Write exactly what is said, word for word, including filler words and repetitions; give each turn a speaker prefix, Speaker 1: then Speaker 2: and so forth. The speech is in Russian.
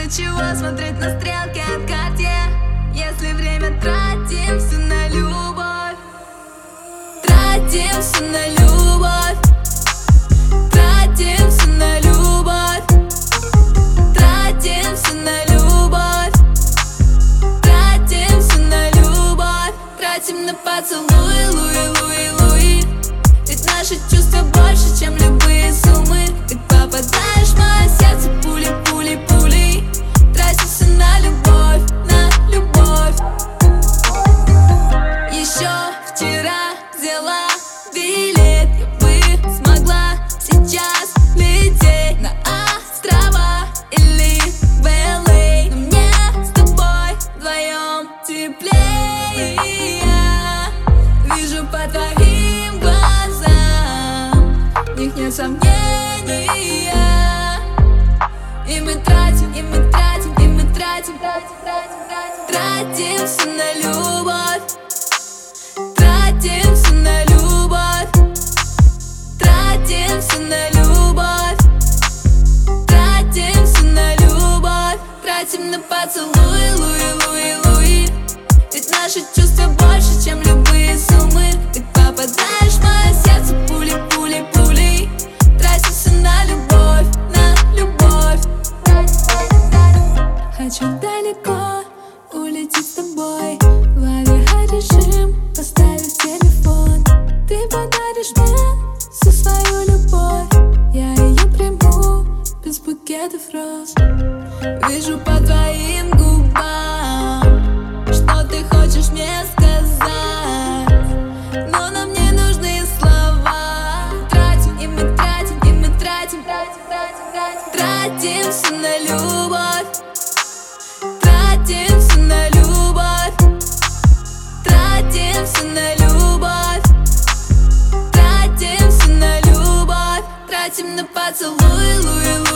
Speaker 1: чего смотреть на стрелки от Cartier, если время тратим все на любовь. Тратим все на любовь. Тратим все на любовь. Тратим все на любовь. Тратим все на любовь. Тратим на поцелуи, луи, луи, луи. Ведь наши чувства больше, чем любые суммы. Ты попадаешь в мое сердце пули, пули, пули. Тратим все на любовь, на любовь. Еще вчера взяла билет, я бы смогла сейчас лететь на острова или в эл эй. Но мне с тобой вдвоем теплее. Я вижу по твоим глазам, в них нет сомнения. И мы тратим, и мы тратим, и мы тратим, тратим, тратим, тратим. Тратим все на любовь. Тратим все на любовь. Тратим все на любовь. Тратим все на любовь. Тратим на поцелуи, луи, луи, луи. Ведь наши чувства больше, чем любые суммы. Ты попадаешь в мое сердце пули, пули, пули. Тратим все на любовь, на любовь. Хочу далеко улететь с тобой, в авиарежим поставив телефон. Ты подаришь мне всю свою любовь, я ее приму без букетов роз. Вижу по твоим губам, что ты хочешь мне сказать, но нам не нужны слова. Тратим, и мы тратим, и мы тратим, тратим, тратим, тратим. Тратим все на любовь. Тратим все на любовь. Тратим все на любовь. Тратим все на любовь. Тратим на поцелуи, луи, луи.